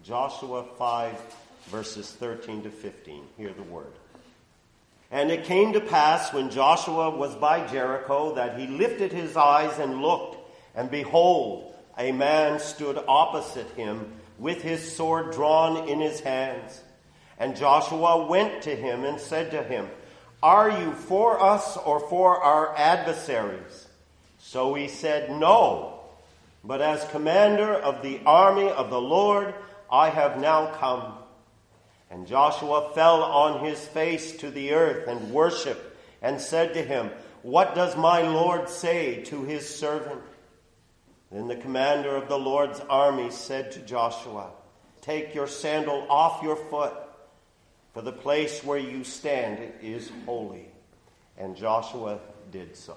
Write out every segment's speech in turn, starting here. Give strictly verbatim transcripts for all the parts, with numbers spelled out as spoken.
Joshua five, verses thirteen to fifteen. Hear the word. And it came to pass when Joshua was by Jericho that he lifted his eyes and looked, and behold, a man stood opposite him with his sword drawn in his hands. And Joshua went to him and said to him, Are you for us or for our adversaries? So he said, No, but as commander of the army of the Lord, I have now come. And Joshua fell on his face to the earth and worshipped, and said to him, What does my Lord say to his servant? Then the commander of the Lord's army said to Joshua, Take your sandal off your foot, for the place where you stand is holy. And Joshua did so.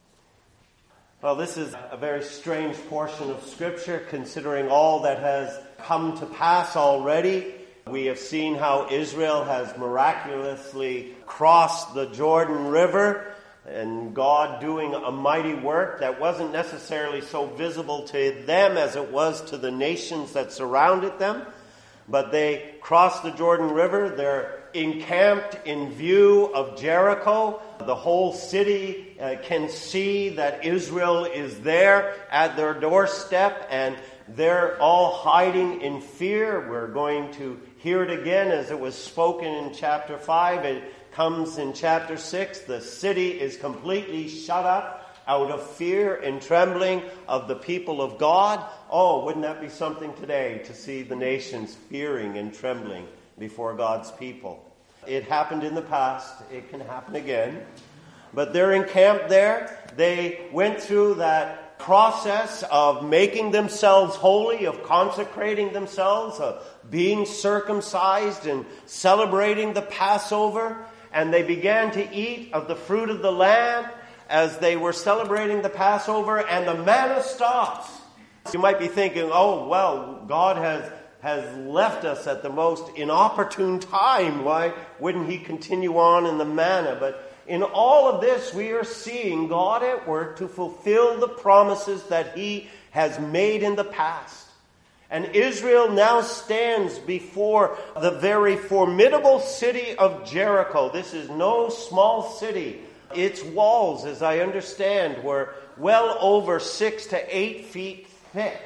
Well, this is a very strange portion of Scripture, considering all that has come to pass already. We have seen how Israel has miraculously crossed the Jordan River, and God doing a mighty work that wasn't necessarily so visible to them as it was to the nations that surrounded them. But they crossed the Jordan River. They're encamped in view of Jericho. The whole city uh, can see that Israel is there at their doorstep, and they're all hiding in fear. We're going to hear it again as it was spoken in chapter five. It comes in chapter six. The city is completely shut up out of fear and trembling of the people of God. Oh, wouldn't that be something today to see the nations fearing and trembling before God's people? It happened in the past. It can happen again. But they're encamped there. They went through that process of making themselves holy, of consecrating themselves, of being circumcised and celebrating the Passover. And they began to eat of the fruit of the land as they were celebrating the Passover, and the manna stops. You might be thinking, oh, well, God has, has left us at the most inopportune time. Why wouldn't he continue on in the manna? But in all of this, we are seeing God at work to fulfill the promises that he has made in the past. And Israel now stands before the very formidable city of Jericho. This is no small city. Its walls, as I understand, were well over six to eight feet thick.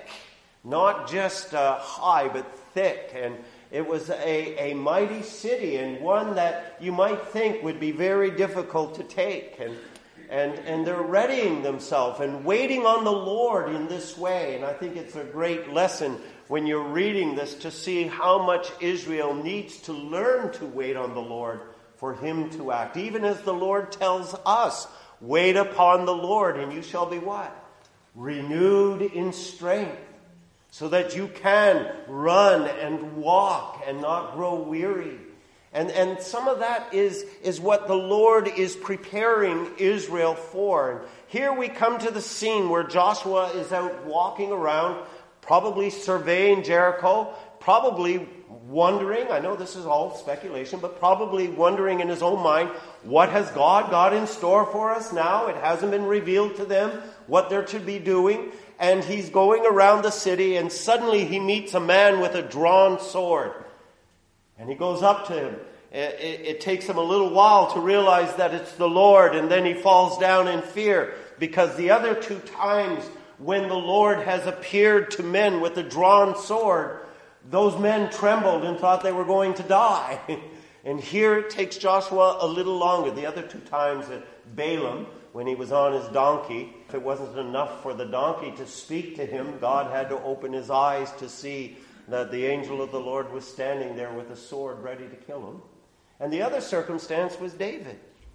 Not just uh, high, but thick. And it was a, a mighty city, and one that you might think would be very difficult to take. And, and, and they're readying themselves and waiting on the Lord in this way. And I think it's a great lesson when you're reading this to see how much Israel needs to learn to wait on the Lord for him to act. Even as the Lord tells us, wait upon the Lord and you shall be what? Renewed in strength, so that you can run and walk and not grow weary. And, and some of that is, is what the Lord is preparing Israel for. And here we come to the scene where Joshua is out walking around, probably surveying Jericho, probably wondering, I know this is all speculation, but probably wondering in his own mind, what has God got in store for us now? It hasn't been revealed to them what they're to be doing. And he's going around the city, and suddenly he meets a man with a drawn sword. And he goes up to him. It, it, it takes him a little while to realize that it's the Lord, and then he falls down in fear, because the other two times when the Lord has appeared to men with a drawn sword, those men trembled and thought they were going to die. And here it takes Joshua a little longer. The other two times at Balaam, when he was on his donkey, if it wasn't enough for the donkey to speak to him, God had to open his eyes to see that the angel of the Lord was standing there with a sword ready to kill him. And the other circumstance was David.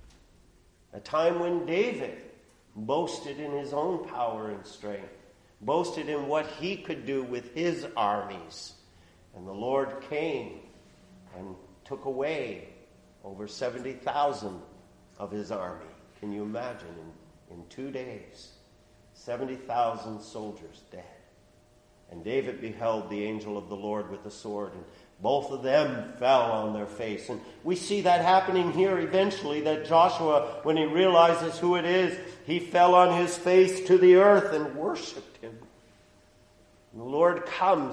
A time when David boasted in his own power and strength, boasted in what he could do with his armies. And the Lord came and took away over seventy thousand of his army. Can you imagine? In, in two days, seventy thousand soldiers dead. And David beheld the angel of the Lord with the sword, and both of them fell on their face. And we see that happening here eventually, that Joshua, when he realizes who it is, he fell on his face to the earth and worshipped him. And the Lord comes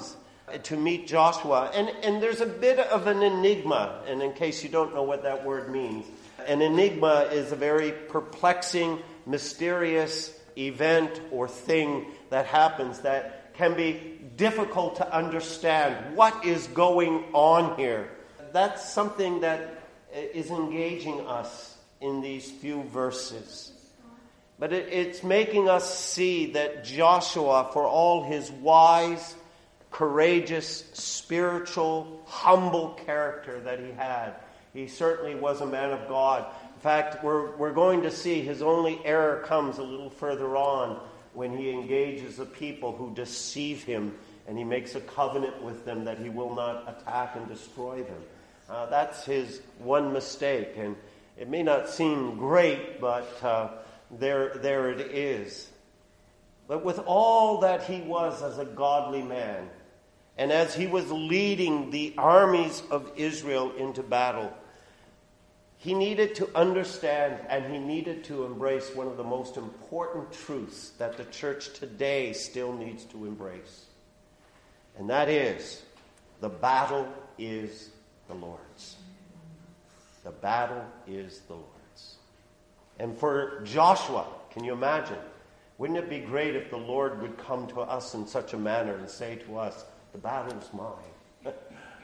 to meet Joshua. And, and there's a bit of an enigma, and in case you don't know what that word means, an enigma is a very perplexing, mysterious event or thing that happens that can be difficult to understand. What is going on here? That's something that is engaging us in these few verses. But it, it's making us see that Joshua, for all his wise, courageous, spiritual, humble character that he had, he certainly was a man of God. In fact, we're, we're going to see his only error comes a little further on when he engages a people who deceive him, and he makes a covenant with them that he will not attack and destroy them. Uh, that's his one mistake, and it may not seem great, but uh, there, there it is. But with all that he was as a godly man, and as he was leading the armies of Israel into battle, he needed to understand and he needed to embrace one of the most important truths that the church today still needs to embrace. And that is, the battle is the Lord's. The battle is the Lord's. And for Joshua, can you imagine? Wouldn't it be great if the Lord would come to us in such a manner and say to us, the battle's mine?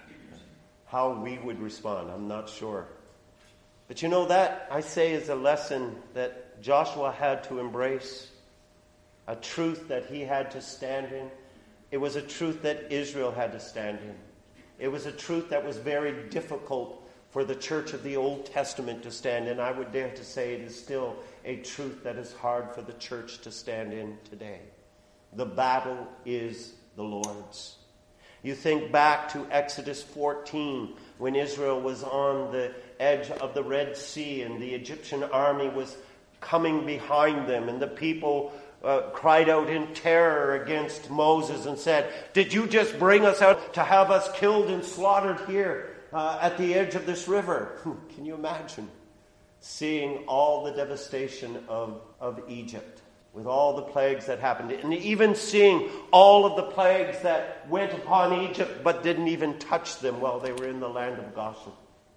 How we would respond, I'm not sure. But you know, that, I say, is a lesson that Joshua had to embrace, a truth that he had to stand in. It was a truth that Israel had to stand in. It was a truth that was very difficult for the church of the Old Testament to stand in. I would dare to say it is still a truth that is hard for the church to stand in today. The battle is the Lord's. You think back to Exodus fourteen, when Israel was on the edge of the Red Sea and the Egyptian army was coming behind them, and the people uh, cried out in terror against Moses and said, did you just bring us out to have us killed and slaughtered here uh, at the edge of this river? Can you imagine seeing all the devastation of, of Egypt, with all the plagues that happened, and even seeing all of the plagues that went upon Egypt but didn't even touch them while they were in the land of Goshen?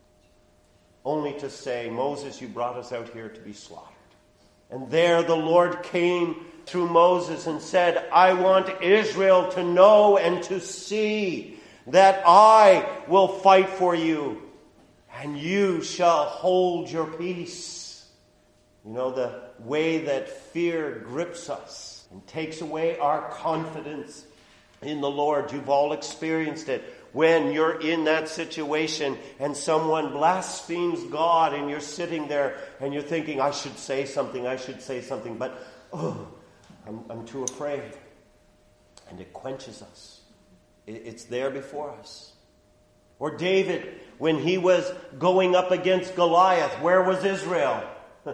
Only to say, Moses, you brought us out here to be slaughtered. And there the Lord came through Moses and said, I want Israel to know and to see that I will fight for you, and you shall hold your peace. You know, the way that fear grips us and takes away our confidence in the Lord. You've all experienced it. When you're in that situation and someone blasphemes God and you're sitting there and you're thinking, I should say something, I should say something, but oh, I'm, I'm too afraid. And it quenches us. It, it's there before us. Or David, when he was going up against Goliath, where was Israel?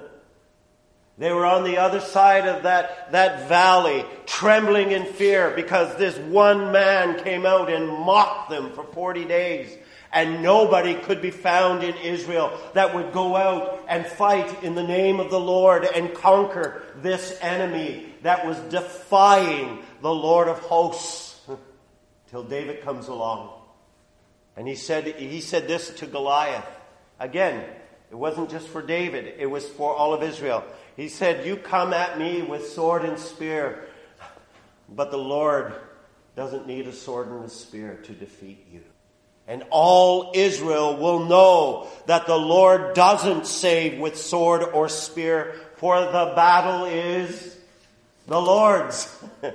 They were on the other side of that, that valley, trembling in fear because this one man came out and mocked them for forty days. And nobody could be found in Israel that would go out and fight in the name of the Lord and conquer this enemy that was defying the Lord of hosts. Till David comes along. And he said, he said this to Goliath. Again, it wasn't just for David, it was for all of Israel. He said, you come at me with sword and spear, but the Lord doesn't need a sword and a spear to defeat you. And all Israel will know that the Lord doesn't save with sword or spear, for the battle is the Lord's.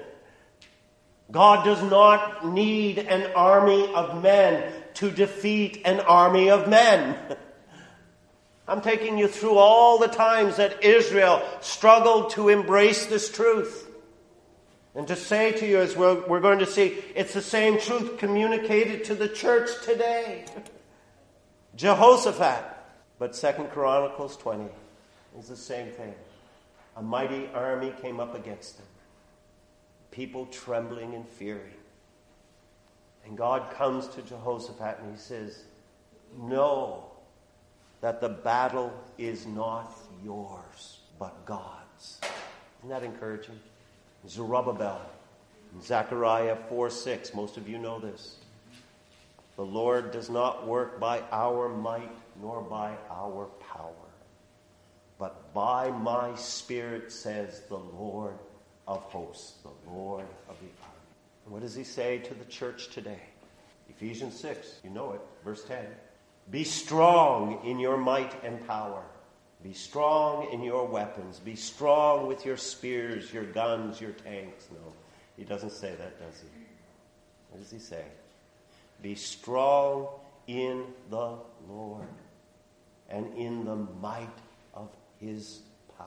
God does not need an army of men to defeat an army of men. I'm taking you through all the times that Israel struggled to embrace this truth. And to say to you, as we're, we're going to see, it's the same truth communicated to the church today. Jehoshaphat. But Second Chronicles twenty is the same thing. A mighty army came up against them. People trembling and fearing. And God comes to Jehoshaphat and he says, know that the battle is not yours, but God's. Isn't that encouraging? Zerubbabel, Zechariah four six, most of you know this. The Lord does not work by our might nor by our power, but by my Spirit, says the Lord of hosts, the Lord of the army. And what does he say to the church today? Ephesians six, you know it, verse ten. Be strong in your might and power. Be strong in your weapons. Be strong with your spears, your guns, your tanks. No, he doesn't say that, does he? What does he say? Be strong in the Lord and in the might of his power.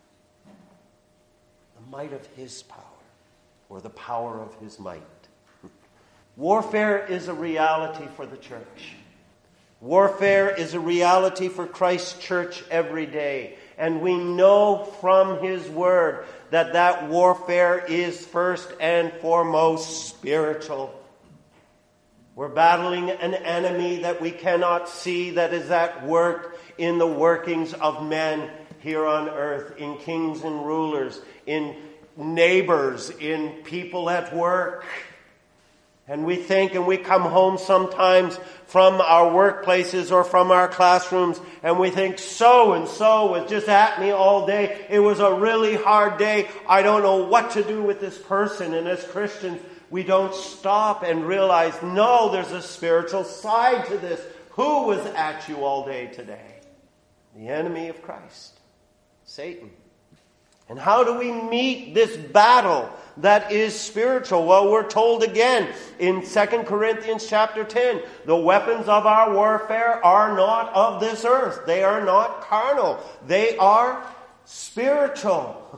The might of his power, or the power of his might. Warfare is a reality for the church. Warfare is a reality for Christ's church every day. And we know from his word that that warfare is first and foremost spiritual. We're battling an enemy that we cannot see, that is at work in the workings of men here on earth, in kings and rulers, in neighbors, in people at work. And we think, and we come home sometimes from our workplaces or from our classrooms, and we think, so and so was just at me all day. It was a really hard day. I don't know what to do with this person. And as Christians, we don't stop and realize, no, there's a spiritual side to this. Who was at you all day today? The enemy of Christ, Satan. And how do we meet this battle that is spiritual? Well, we're told again in Second Corinthians chapter ten, the weapons of our warfare are not of this earth. They are not carnal. They are spiritual.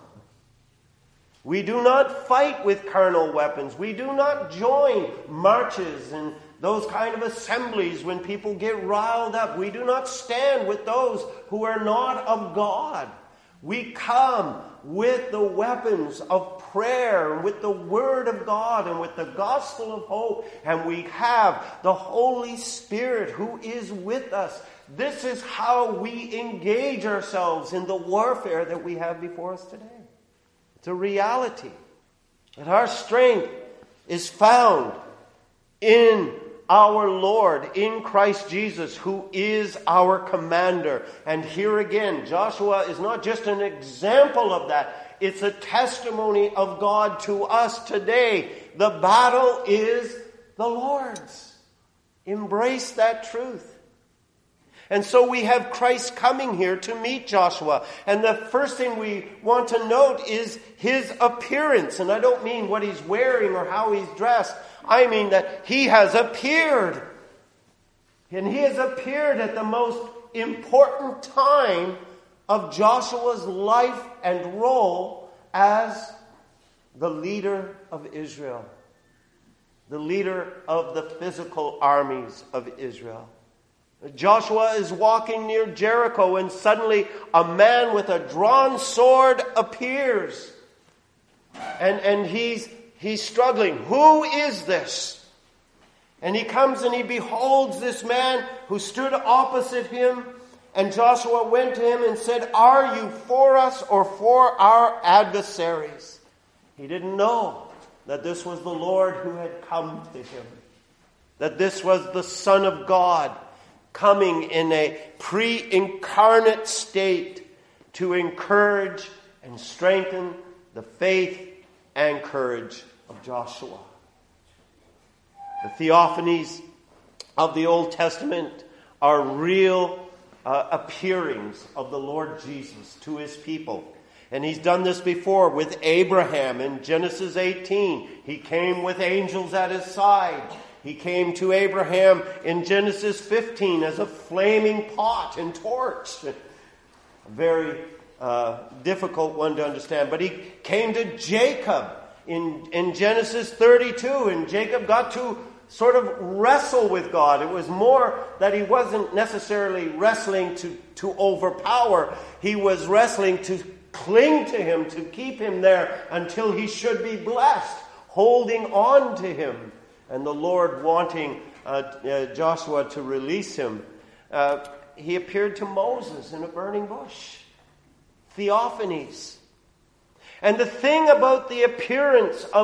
We do not fight with carnal weapons. We do not join marches and those kind of assemblies when people get riled up. We do not stand with those who are not of God. We come with the weapons of prayer, and with the Word of God, and with the gospel of hope, and we have the Holy Spirit who is with us. This is how we engage ourselves in the warfare that we have before us today. It's a reality that our strength is found in our Lord, in Christ Jesus, who is our commander. And here again, Joshua is not just an example of that. It's a testimony of God to us today. The battle is the Lord's. Embrace that truth. And so we have Christ coming here to meet Joshua. And the first thing we want to note is his appearance. And I don't mean what he's wearing or how he's dressed. I mean that he has appeared. And he has appeared at the most important time of Joshua's life and role as the leader of Israel. The leader of the physical armies of Israel. Joshua is walking near Jericho, and suddenly a man with a drawn sword appears. And, and he's, he's struggling. Who is this? And he comes and he beholds this man who stood opposite him. And Joshua went to him and said, "Are you for us or for our adversaries?" He didn't know that this was the Lord who had come to him. That this was the Son of God, coming in a pre-incarnate state to encourage and strengthen the faith and courage of Joshua. The theophanies of the Old Testament are real uh, appearings of the Lord Jesus to his people. And he's done this before with Abraham in Genesis eighteen. He came with angels at his side. He came to Abraham in Genesis fifteen as a flaming pot and torch. A very uh, difficult one to understand. But he came to Jacob in, in Genesis thirty-two, and Jacob got to sort of wrestle with God. It was more that he wasn't necessarily wrestling to, to overpower. He was wrestling to cling to him, to keep him there until he should be blessed, holding on to him. And the Lord wanting uh, uh, Joshua to release him. Uh, he appeared to Moses in a burning bush. Theophanies. And the thing about the appearance of,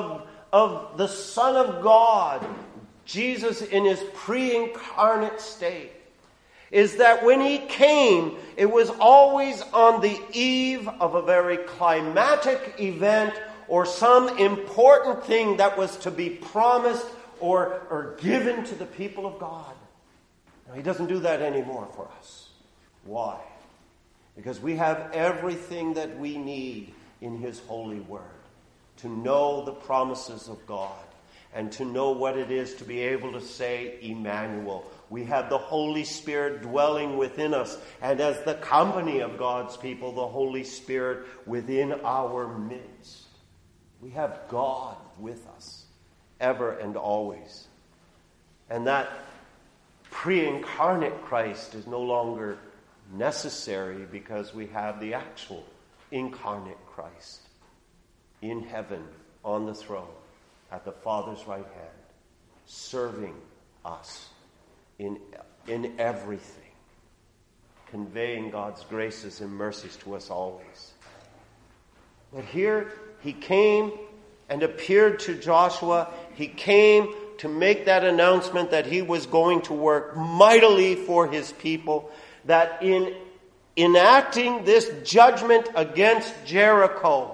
of the Son of God, Jesus in his pre-incarnate state, is that when he came, it was always on the eve of a very climatic event or some important thing that was to be promised or, or given to the people of God. Now, he doesn't do that anymore for us. Why? Because we have everything that we need in his holy word to know the promises of God and to know what it is to be able to say, Emmanuel. We have the Holy Spirit dwelling within us, and as the company of God's people, the Holy Spirit within our midst. We have God with us, ever and always. And that pre-incarnate Christ is no longer necessary because we have the actual incarnate Christ in heaven on the throne at the Father's right hand, serving us in, in everything, conveying God's graces and mercies to us always. But here he came and appeared to Joshua. He came to make that announcement that he was going to work mightily for his people, that in enacting this judgment against Jericho,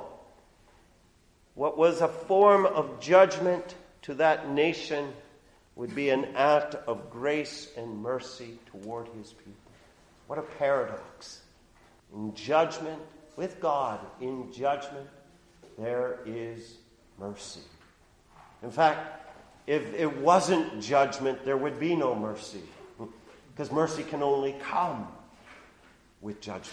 what was a form of judgment to that nation would be an act of grace and mercy toward his people. What a paradox. In judgment, with God, in judgment, there is mercy. In fact, if it wasn't judgment, there would be no mercy. Because mercy can only come with judgment.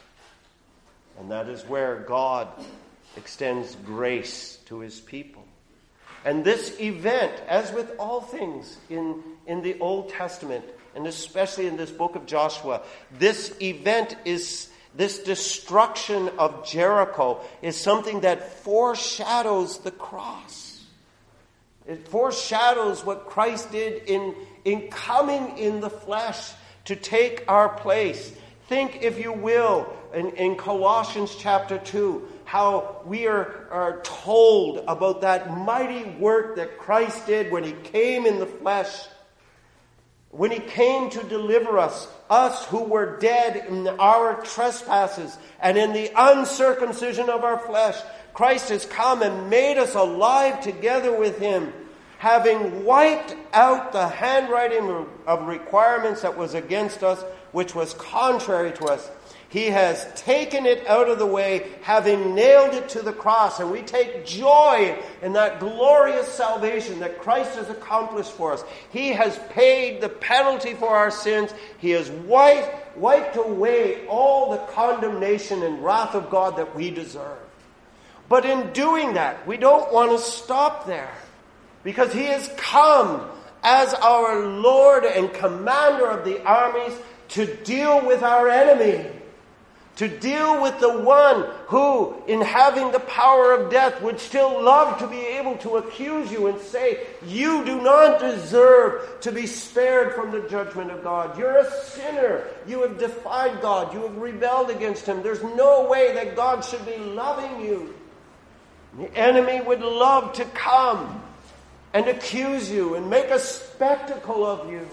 And that is where God extends grace to his people. And this event, as with all things in, in the Old Testament, and especially in this book of Joshua, this event is, this destruction of Jericho is something that foreshadows the cross. It foreshadows what Christ did in, in coming in the flesh to take our place. Think, if you will, in, in Colossians chapter two, how we are, are told about that mighty work that Christ did when he came in the flesh. When he came to deliver us, us who were dead in our trespasses and in the uncircumcision of our flesh, Christ has come and made us alive together with him, having wiped out the handwriting of requirements that was against us, which was contrary to us. He has taken it out of the way, having nailed it to the cross. And we take joy in that glorious salvation that Christ has accomplished for us. He has paid the penalty for our sins. He has wiped, wiped away all the condemnation and wrath of God that we deserve. But in doing that, we don't want to stop there. Because he has come as our Lord and commander of the armies to deal with our enemy. To deal with the one who, in having the power of death, would still love to be able to accuse you and say, you do not deserve to be spared from the judgment of God. You're a sinner. You have defied God. You have rebelled against him. There's no way that God should be loving you. The enemy would love to come and accuse you and make a spectacle of you.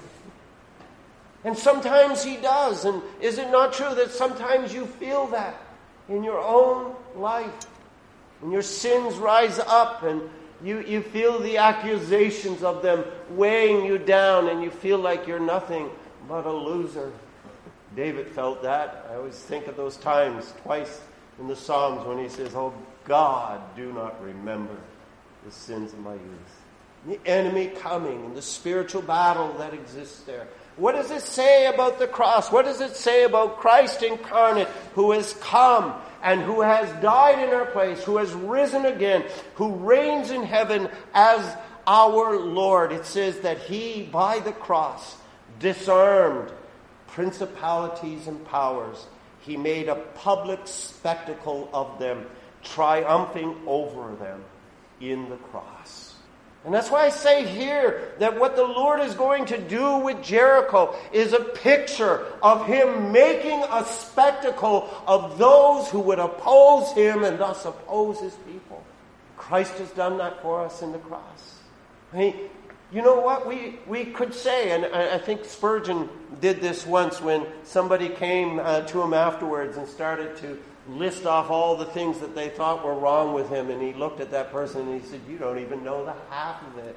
And sometimes he does. And is it not true that sometimes you feel that in your own life? When your sins rise up and you, you feel the accusations of them weighing you down and you feel like you're nothing but a loser. David felt that. I always think of those times twice in the Psalms when he says, oh God, do not remember the sins of my youth. The enemy coming and the spiritual battle that exists there. What does it say about the cross? What does it say about Christ incarnate who has come and who has died in our place, who has risen again, who reigns in heaven as our Lord? It says that he, by the cross, disarmed principalities and powers. He made a public spectacle of them, triumphing over them in the cross. And that's why I say here that what the Lord is going to do with Jericho is a picture of him making a spectacle of those who would oppose him and thus oppose his people. Christ has done that for us in the cross. I mean, you know what? We we could say, and I, I think Spurgeon did this once when somebody came uh, to him afterwards and started to list off all the things that they thought were wrong with him, and he looked at that person and he said, "You don't even know the half of it."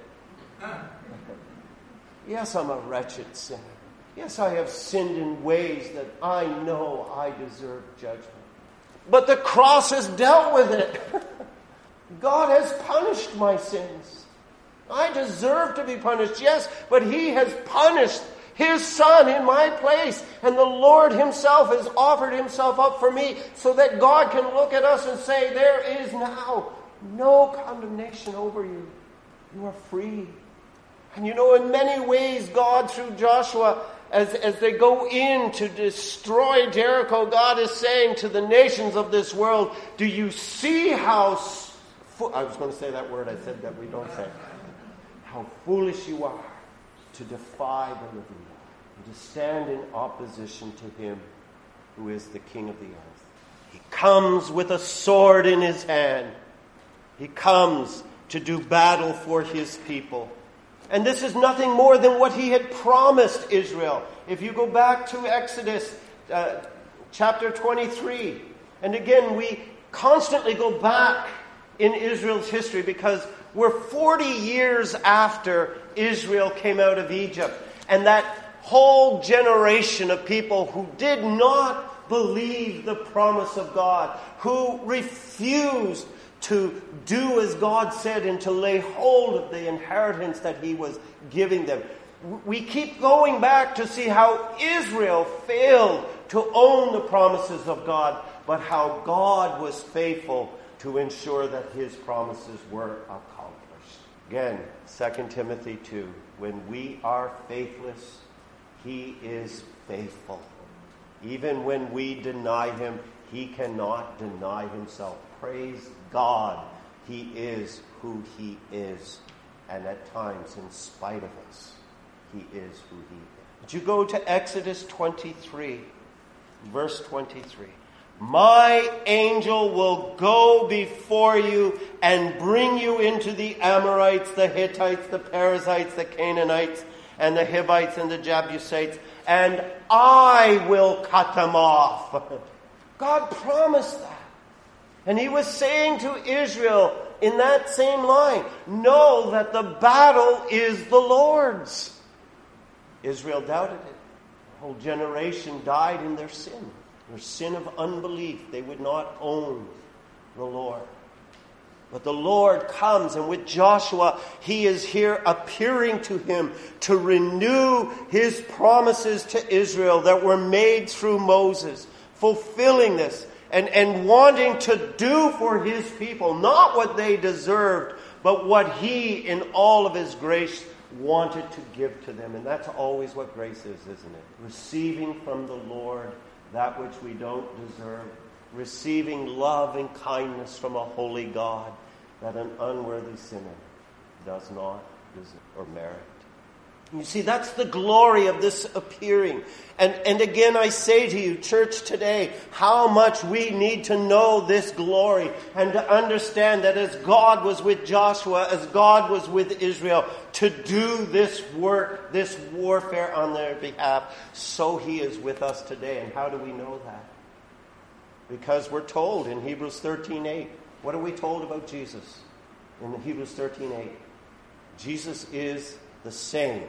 Yes, I'm a wretched sinner. Yes, I have sinned in ways that I know I deserve judgment. But the cross has dealt with it. God has punished my sins. I deserve to be punished, yes, but He has punished His Son in my place. And the Lord Himself has offered Himself up for me so that God can look at us and say, there is now no condemnation over you. You are free. And you know, in many ways, God, through Joshua, as, as they go in to destroy Jericho, God is saying to the nations of this world, do you see how... Fo- I was going to say that word, I said that we don't say. How foolish you are to defy the living God, and to stand in opposition to Him who is the King of the earth. He comes with a sword in His hand. He comes to do battle for His people. And this is nothing more than what He had promised Israel. If you go back to Exodus uh, chapter twenty-three, and again, we constantly go back in Israel's history because we're forty years after Israel came out of Egypt. And that whole generation of people who did not believe the promise of God, who refused to do as God said and to lay hold of the inheritance that He was giving them. We keep going back to see how Israel failed to own the promises of God, but how God was faithful to ensure that His promises were accomplished. Again, Second Timothy two, when we are faithless, He is faithful. Even when we deny Him, He cannot deny Himself. Praise God, He is who He is. And at times, in spite of us, He is who He is. But you go to Exodus twenty-three, verse twenty-three. My angel will go before you and bring you into the Amorites, the Hittites, the Perizzites, the Canaanites, and the Hivites, and the Jebusites, and I will cut them off. God promised that. And He was saying to Israel in that same line, know that the battle is the Lord's. Israel doubted it. The whole generation died in their sin. Their sin of unbelief. They would not own the Lord. But the Lord comes, and with Joshua, He is here appearing to him to renew His promises to Israel that were made through Moses, fulfilling this and, and wanting to do for His people, not what they deserved, but what He, in all of His grace, wanted to give to them. And that's always what grace is, isn't it? Receiving from the Lord that which we don't deserve. Receiving love and kindness from a holy God that an unworthy sinner does not deserve or merit. You see, that's the glory of this appearing. And, and again, I say to you, church today, how much we need to know this glory and to understand that as God was with Joshua, as God was with Israel, to do this work, this warfare on their behalf, so He is with us today. And how do we know that? Because we're told in Hebrews thirteen eight. What are we told about Jesus in Hebrews thirteen eight? Jesus is the same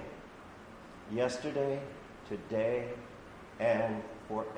yesterday, today, and forever.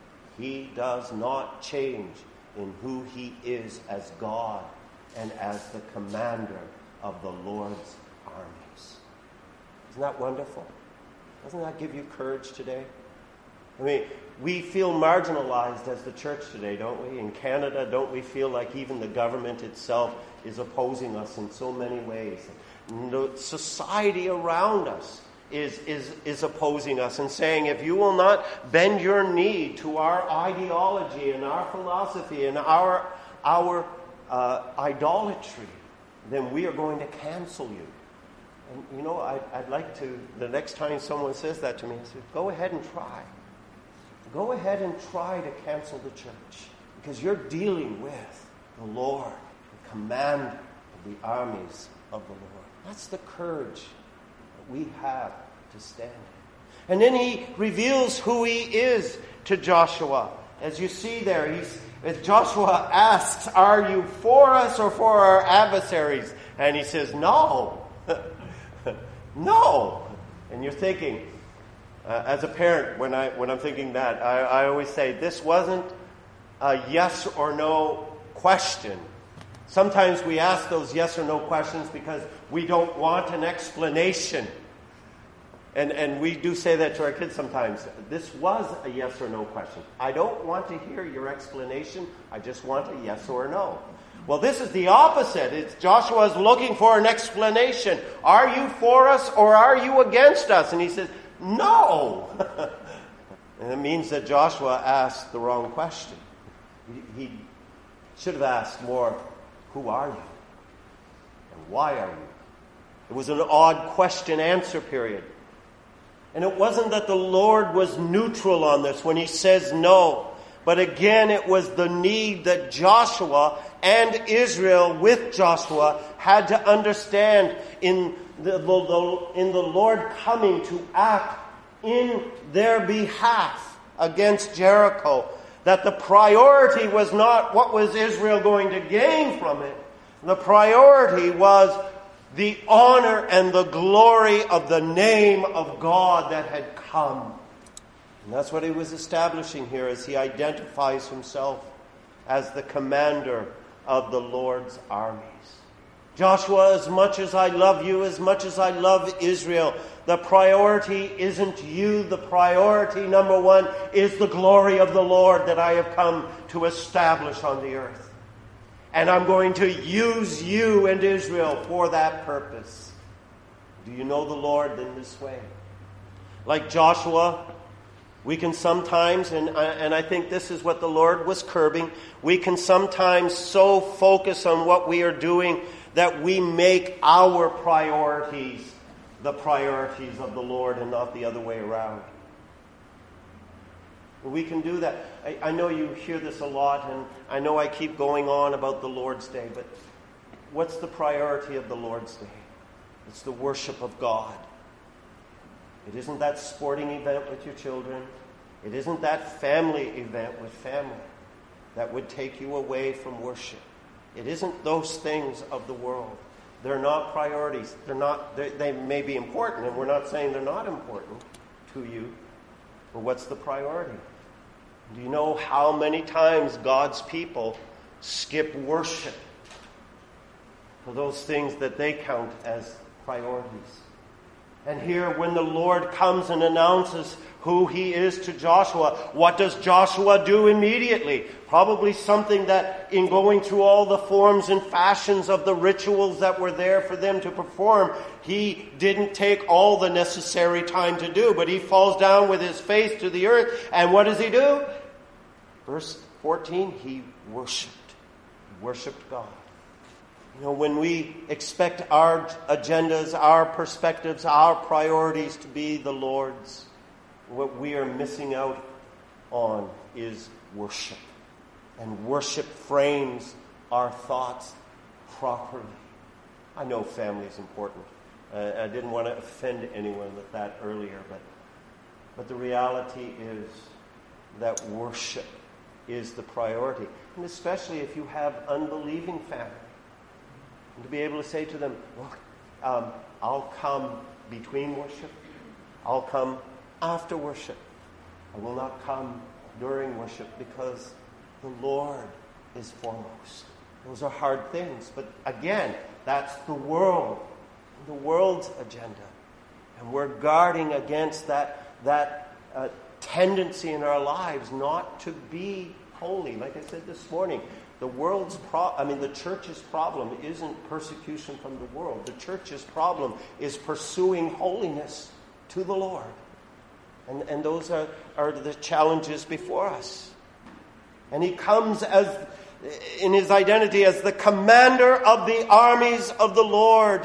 He does not change in who He is as God and as the commander of the Lord's armies. Isn't that wonderful? Doesn't that give you courage today? I mean, we feel marginalized as the church today, don't we? In Canada, don't we feel like even the government itself is opposing us in so many ways? The society around us is, is, is opposing us and saying, if you will not bend your knee to our ideology and our philosophy and our, our uh, idolatry, then we are going to cancel you. And you know, I'd, I'd like to, the next time someone says that to me, I say, go ahead and try. Go ahead and try to cancel the church, because you're dealing with the Lord, the commander of the armies of the Lord. That's the courage that we have to stand in. And then he reveals who he is to Joshua. As you see there, he's, as Joshua asks, are you for us or for our adversaries? And he says, no. No. And you're thinking, uh, as a parent, when, I, when I'm thinking that, I, I always say, this wasn't a yes or no question. Sometimes we ask those yes or no questions because we don't want an explanation. And and we do say that to our kids sometimes. This was a yes or no question. I don't want to hear your explanation. I just want a yes or a no. Well, this is the opposite. It's Joshua's looking for an explanation. Are you for us or are you against us? And he says, no. And it means that Joshua asked the wrong question. He, he should have asked more, who are you? And why are you? It was an odd question-answer period. And it wasn't that the Lord was neutral on this when he says no. But again, it was the need that Joshua and Israel with Joshua had to understand in the, the, in the Lord coming to act in their behalf against Jericho. That the priority was not what was Israel going to gain from it. The priority was the honor and the glory of the name of God that had come. And that's what he was establishing here as he identifies himself as the commander of the Lord's armies. Joshua, as much as I love you, as much as I love Israel, the priority isn't you. The priority, number one, is the glory of the Lord that I have come to establish on the earth. And I'm going to use you and Israel for that purpose. Do you know the Lord in this way? Like Joshua, we can sometimes, and I, and I think this is what the Lord was curbing, we can sometimes so focus on what we are doing that we make our priorities the priorities of the Lord and not the other way around. We can do that. I, I know you hear this a lot, and I know I keep going on about the Lord's Day, but what's the priority of the Lord's Day? It's the worship of God. It isn't that sporting event with your children. It isn't that family event with family that would take you away from worship. It isn't those things of the world. They're not priorities. They're not. They, they may be important, and we're not saying they're not important to you. But what's the priority? Do you know how many times God's people skip worship for those things that they count as priorities? And here, when the Lord comes and announces who he is to Joshua, what does Joshua do immediately? Probably something that, in going through all the forms and fashions of the rituals that were there for them to perform, he didn't take all the necessary time to do, but he falls down with his face to the earth, and what does he do? Verse fourteen, he worshipped. He worshipped God. You know, when we expect our agendas, our perspectives, our priorities to be the Lord's, what we are missing out on is worship. And worship frames our thoughts properly. I know family is important. Uh, I didn't want to offend anyone with that earlier, but but the reality is that worship is the priority. And especially if you have unbelieving family. And to be able to say to them, look, um, I'll come between worship. I'll come after worship. I will not come during worship because the Lord is foremost. Those are hard things. But again, that's the world. The world's agenda. And we're guarding against that, that uh, tendency in our lives not to be holy. Like I said this morning, the world's pro- I mean, the church's problem isn't persecution from the world. The church's problem is pursuing holiness to the Lord. And, and those are, are the challenges before us. And he comes as in his identity as the commander of the armies of the Lord.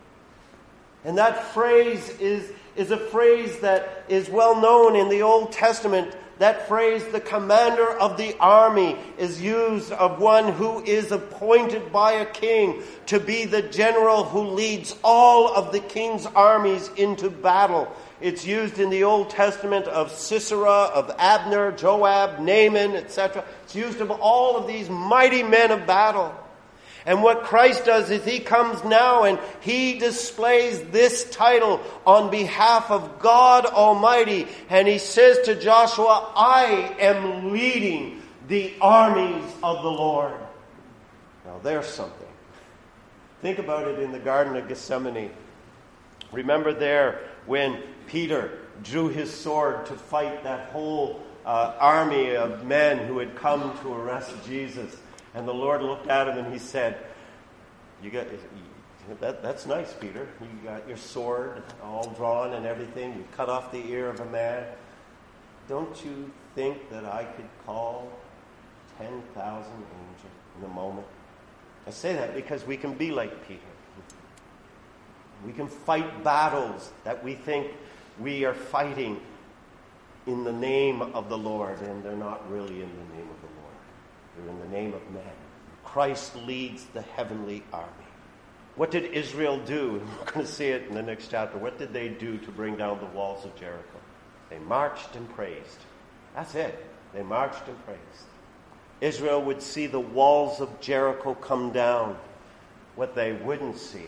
And that phrase is, is a phrase that is well known in the Old Testament that phrase, the commander of the army, is used of one who is appointed by a king to be the general who leads all of the king's armies into battle. It's used in the Old Testament of Sisera, of Abner, Joab, Naaman, et cetera. It's used of all of these mighty men of battle. And what Christ does is he comes now and he displays this title on behalf of God Almighty. And he says to Joshua, I am leading the armies of the Lord. Now there's something. Think about it in the Garden of Gethsemane. Remember there when Peter drew his sword to fight that whole uh, army of men who had come to arrest Jesus. And the Lord looked at him and he said, "You got that? That's nice, Peter. You got your sword all drawn and everything. You cut off the ear of a man. Don't you think that I could call ten thousand angels in a moment?" I say that because we can be like Peter. We can fight battles that we think we are fighting in the name of the Lord, and they're not really in the name of the Lord. They're in the name of man. Christ leads the heavenly army. What did Israel do? We're going to see it in the next chapter. What did they do to bring down the walls of Jericho? They marched and praised. That's it. They marched and praised. Israel would see the walls of Jericho come down. What they wouldn't see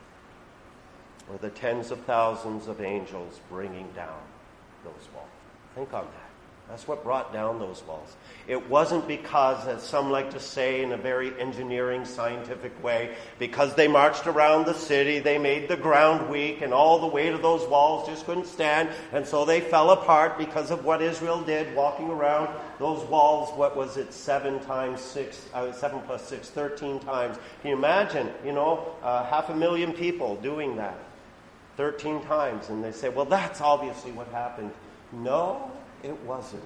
were the tens of thousands of angels bringing down those walls. Think on that. That's what brought down those walls. It wasn't because, as some like to say in a very engineering, scientific way, because they marched around the city, they made the ground weak, and all the weight of those walls just couldn't stand, and so they fell apart because of what Israel did, walking around those walls. What was it? Seven times six, uh, seven plus six, thirteen times. Can you imagine, you know, uh, half a million people doing that thirteen times? And they say, well, that's obviously what happened. No, it wasn't.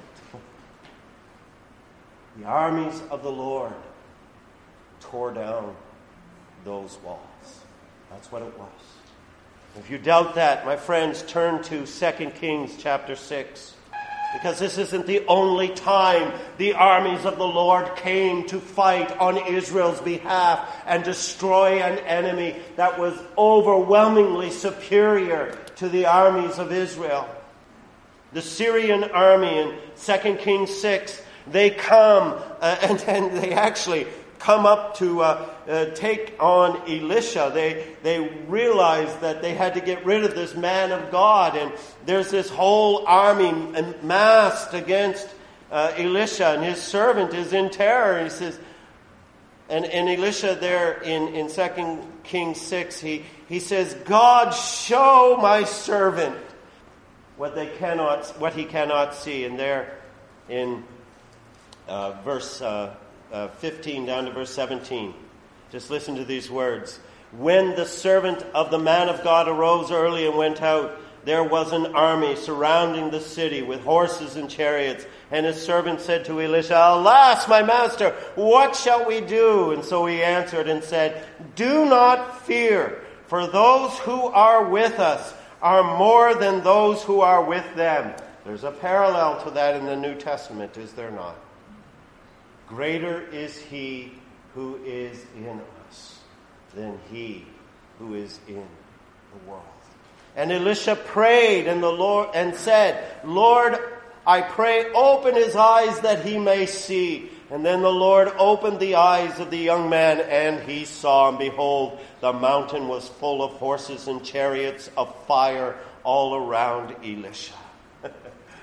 The armies of the Lord tore down those walls. That's what it was. If you doubt that, my friends, turn to Second Kings chapter six. Because this isn't the only time the armies of the Lord came to fight on Israel's behalf and destroy an enemy that was overwhelmingly superior to the armies of Israel. The Syrian army in Second Kings six, they come uh, and, and they actually come up to uh, uh, take on Elisha. They they realized that they had to get rid of this man of God, and there's this whole army massed against uh, Elisha, and his servant is in terror. And he says, and, and Elisha there in, in Second Kings six, he, he says, God, show my servant what they cannot, what he cannot see. And there in uh, verse uh, uh, fifteen down to verse seventeen, just listen to these words. When the servant of the man of God arose early and went out, there was an army surrounding the city with horses and chariots. And his servant said to Elisha, Alas, my master, what shall we do? And so he answered and said, Do not fear, for those who are with us are more than those who are with them. There's a parallel to that in the New Testament, is there not? Greater is he who is in us than he who is in the world. And Elisha prayed and the Lord and said, Lord, I pray, open his eyes that he may see. And then the Lord opened the eyes of the young man, and he saw, and behold, the mountain was full of horses and chariots of fire all around Elisha. Isn't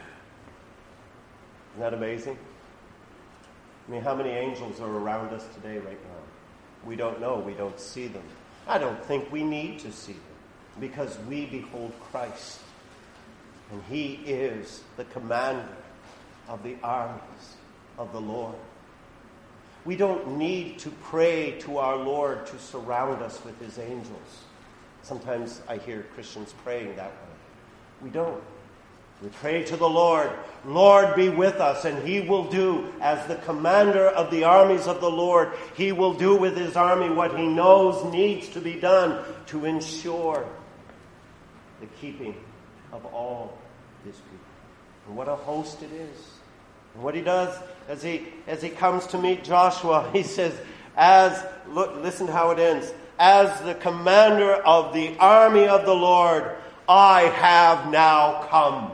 that amazing? I mean, how many angels are around us today right now? We don't know. We don't see them. I don't think we need to see them, because we behold Christ. And he is the commander of the armies of the Lord. We don't need to pray to our Lord to surround us with his angels. Sometimes I hear Christians praying that way. We don't. We pray to the Lord, Lord, be with us, and he will do, as the commander of the armies of the Lord, he will do with his army what he knows needs to be done to ensure the keeping of all his people. And what a host it is. And what he does as he as he comes to meet Joshua, he says, as look, listen to how it ends. As the commander of the army of the Lord, I have now come.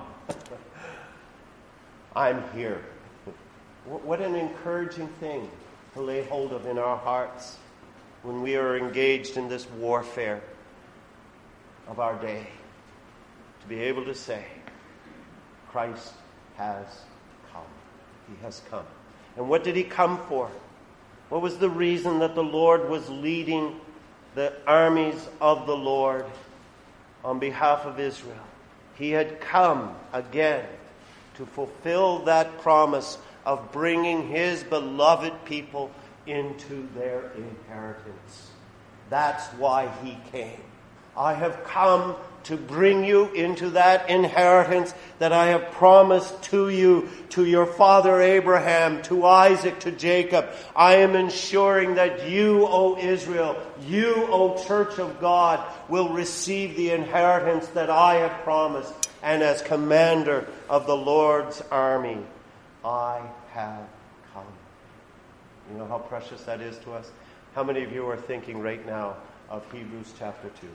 I'm here. What an encouraging thing to lay hold of in our hearts when we are engaged in this warfare of our day. To be able to say, Christ has come. He has come. And what did he come for? What was the reason that the Lord was leading the armies of the Lord on behalf of Israel? He had come again to fulfill that promise of bringing his beloved people into their inheritance. That's why he came. I have come to bring you into that inheritance that I have promised to you, to your father Abraham, to Isaac, to Jacob. I am ensuring that you, O Israel, you, O Church of God, will receive the inheritance that I have promised. And as commander of the Lord's army, I have come. You know how precious that is to us? How many of you are thinking right now of Hebrews chapter two?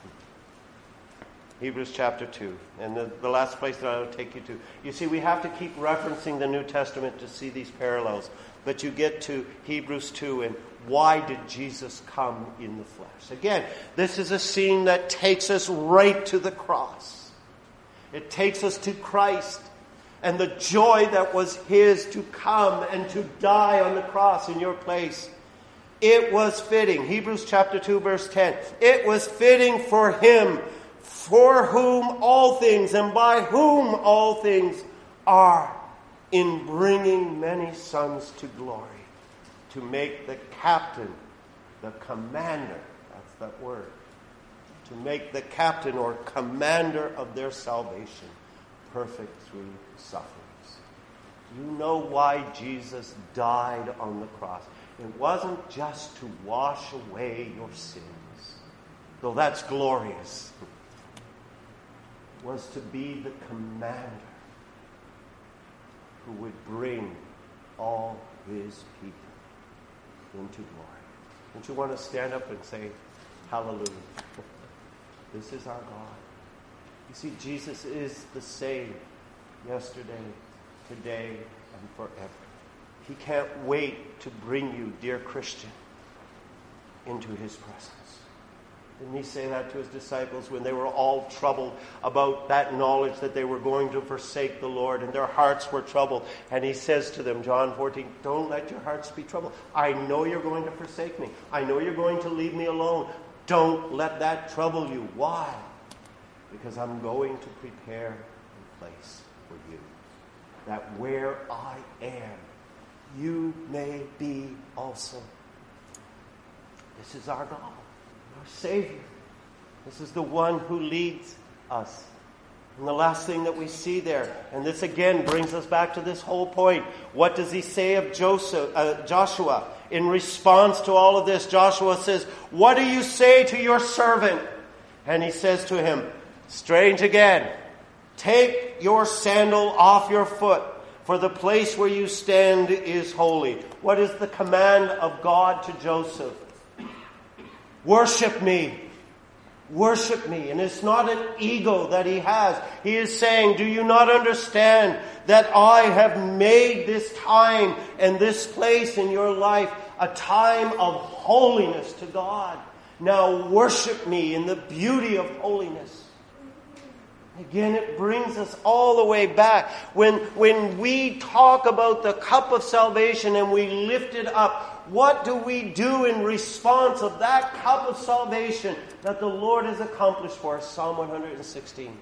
Hebrews chapter two. And the, the last place that I'll take you to. You see, we have to keep referencing the New Testament to see these parallels. But you get to Hebrews two, and why did Jesus come in the flesh? Again, this is a scene that takes us right to the cross. It takes us to Christ and the joy that was his to come and to die on the cross in your place. It was fitting. Hebrews chapter two, verse ten. It was fitting for him, for whom all things and by whom all things are, in bringing many sons to glory, to make the captain, the commander, that's that word, to make the captain or commander of their salvation perfect through sufferings. You know why Jesus died on the cross. It wasn't just to wash away your sins, though that's glorious. It was to be the commander who would bring all his people into glory. Don't you want to stand up and say, hallelujah? This is our God. You see, Jesus is the same yesterday, today, and forever. He can't wait to bring you, dear Christian, into his presence. Didn't he say that to his disciples when they were all troubled about that knowledge that they were going to forsake the Lord, and their hearts were troubled? And he says to them, John fourteen, don't let your hearts be troubled. I know you're going to forsake me. I know you're going to leave me alone. Don't let that trouble you. Why? Because I'm going to prepare a place for you, that where I am, you may be also. This is our God, our Savior. This is the one who leads us. And the last thing that we see there, and this again brings us back to this whole point. What does he say of Joseph, uh, Joshua? In response to all of this, Joshua says, what do you say to your servant? And he says to him, strange again, take your sandal off your foot, for the place where you stand is holy. What is the command of God to Joseph? Worship me. Worship me. And it's not an ego that he has. He is saying, do you not understand that I have made this time and this place in your life a time of holiness to God? Now worship me in the beauty of holiness. Again, it brings us all the way back. When, when we talk about the cup of salvation and we lift it up, what do we do in response of that cup of salvation that the Lord has accomplished for us? Psalm one hundred sixteen.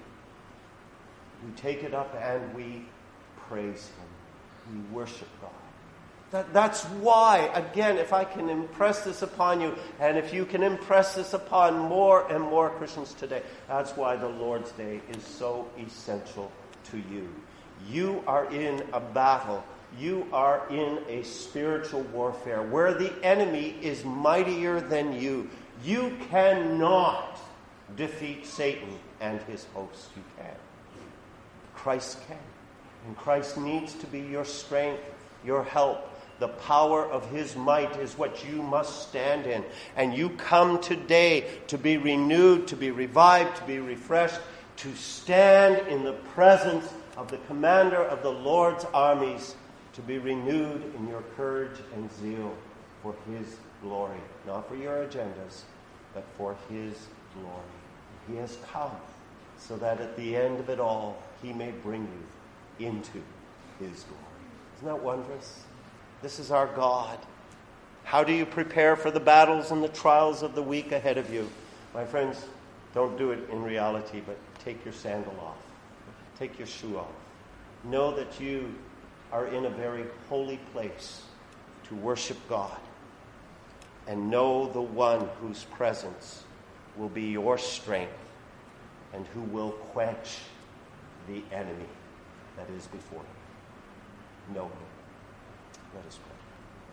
We take it up and we praise him. We worship God. That, that's why, again, if I can impress this upon you, and if you can impress this upon more and more Christians today, that's why the Lord's Day is so essential to you. You are in a battle. You are in a spiritual warfare where the enemy is mightier than you. You cannot defeat Satan and his hosts. You can. Christ can. And Christ needs to be your strength, your help. The power of his might is what you must stand in. And you come today to be renewed, to be revived, to be refreshed, to stand in the presence of the commander of the Lord's armies, to be renewed in your courage and zeal for his glory. Not for your agendas, but for his glory. He has come so that at the end of it all, he may bring you into his glory. Isn't that wondrous? This is our God. How do you prepare for the battles and the trials of the week ahead of you? My friends, don't do it in reality, but take your sandal off. Take your shoe off. Know that you are in a very holy place to worship God. And know the one whose presence will be your strength and who will quench the enemy that is before you. Know him. Let us pray.